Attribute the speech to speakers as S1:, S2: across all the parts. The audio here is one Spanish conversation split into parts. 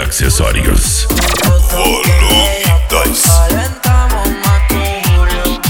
S1: accesorios. Volume 2.
S2: Calentamos más que Julio.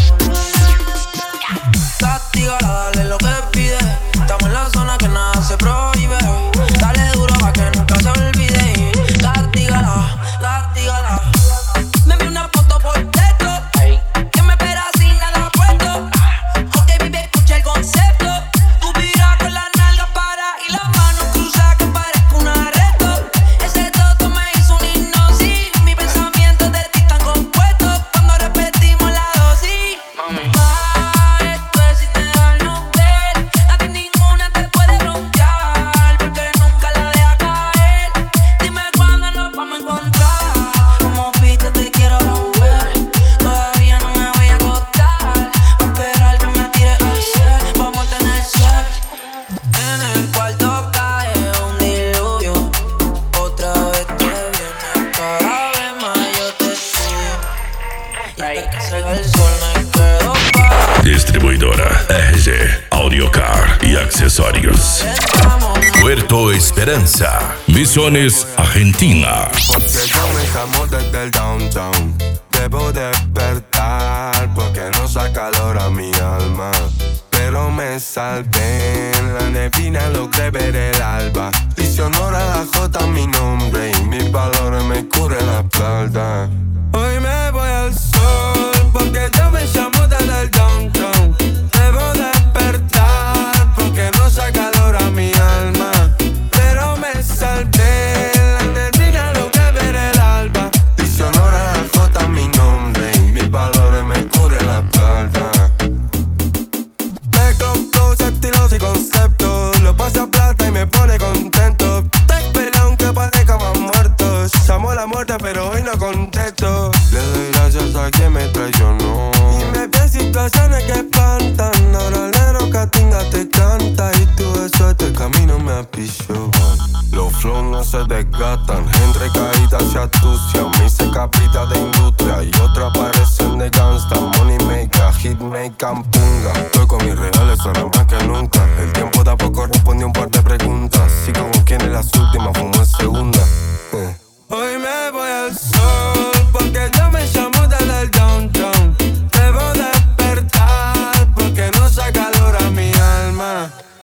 S2: Castígala, dale lo que pide. Estamos en la zona que nada se prohíbe. Dale duro pa' que nunca se olvide. Castígala, castígala. Me envió una foto por texto que me espera sin nada puesto. Ok, baby, escucha el concepto. Tú vibras con la nalga para y las manos cruzadas que parezca un arresto. Ese toto me hizo un hipnosis. Mis pensamientos de ti están compuestos cuando repetimos la dosis. Esto es sin dejarnos ver. A ti ninguna te puede broncear porque nunca la deja caer. Dime cuándo nos vamos a encontrar. Como viste te quiero romper. Todavía no me voy a acostar. Voy a esperar que me tires al ser. Vamos a tener sex. En el cuarto cae un diluvio. Otra vez te viene. Cada vez más yo te estudio. Y hasta que salga el sol me quedo para.
S1: Distribuidora RG, Audiocar y accesorios. Puerto Esperanza, Misiones, Argentina.
S3: Porque comenzamos desde el downtown. Debo despertar porque no saca calor a mi alma. Pero me salvé en la neblina, logré ver el alba. Dice honor a la J mi nombre y mis valores me cubre la espalda. Hoy me voy al sol porque yo me llamo desde el downtown. Debo despertar porque no saca calor a mi alma. Pero me salvé en la neblina, logré ver el alba. Dice honor a la J mi nombre y mis valores me cubren la espalda. Flows, estilos y conceptos. Lo paso a plata y me pone contento. Te espero aunque parezcamos muertos. Llamo a la muerte pero hoy no contesto. Le doy gracias a quien me traicionó. Y me vi en situaciones que espantan. Ahora el negro Catinga te canta. Y tú eso este camino me apichó. Los flows no se desgastan. Entre caídas se astucian. Me hice capita de industria y otras parecen de gangsta. Money maker, hit maker, punga. Estoy con mis reales ahora más que nunca. El tiempo tampoco respondió un par de preguntas.